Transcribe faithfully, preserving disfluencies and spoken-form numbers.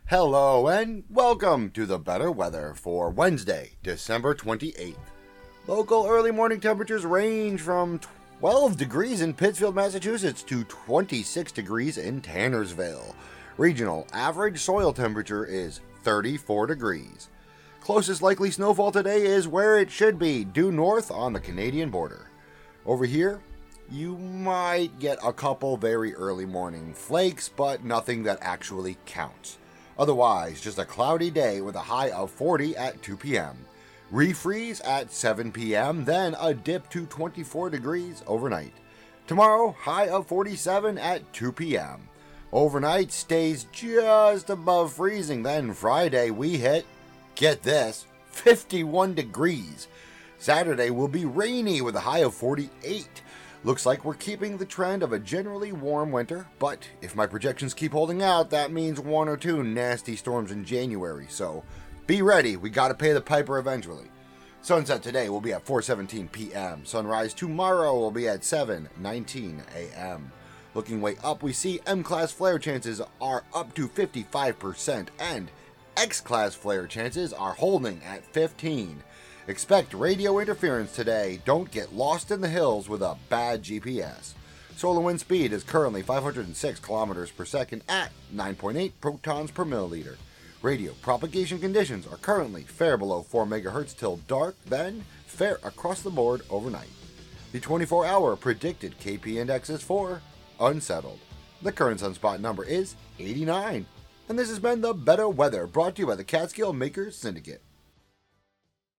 Hello and welcome to the better weather for Wednesday, December twenty-eighth. Local early morning temperatures range from twelve degrees in Pittsfield, Massachusetts to twenty-six degrees in Tannersville. Regional average soil temperature is thirty-four degrees. Closest likely snowfall today is where it should be, due north on the Canadian border. Over here, you might get a couple very early morning flakes, but nothing that actually counts. Otherwise, just a cloudy day with a high of forty at two p.m. Refreeze at seven p.m., then a dip to twenty-four degrees overnight. Tomorrow, high of forty-seven at two p.m. Overnight stays just above freezing, then Friday we hit, get this, fifty-one degrees. Saturday will be rainy with a high of forty-eight. Looks like we're keeping the trend of a generally warm winter, but if my projections keep holding out, that means one or two nasty storms in January, so be ready, we gotta pay the piper eventually. Sunset today will be at four seventeen p.m. Sunrise tomorrow will be at seven nineteen a.m. Looking way up, we see M-class flare chances are up to fifty-five percent, and X-class flare chances are holding at fifteen. Expect radio interference today. Don't get lost in the hills with a bad G P S. Solar wind speed is currently five hundred six kilometers per second at nine point eight protons per milliliter. Radio propagation conditions are currently fair below four megahertz till dark, then fair across the board overnight. The twenty-four hour predicted K P index is for unsettled. The current sunspot number is eighty-nine. And this has been the Better Weather, brought to you by the Catskill Makers Syndicate.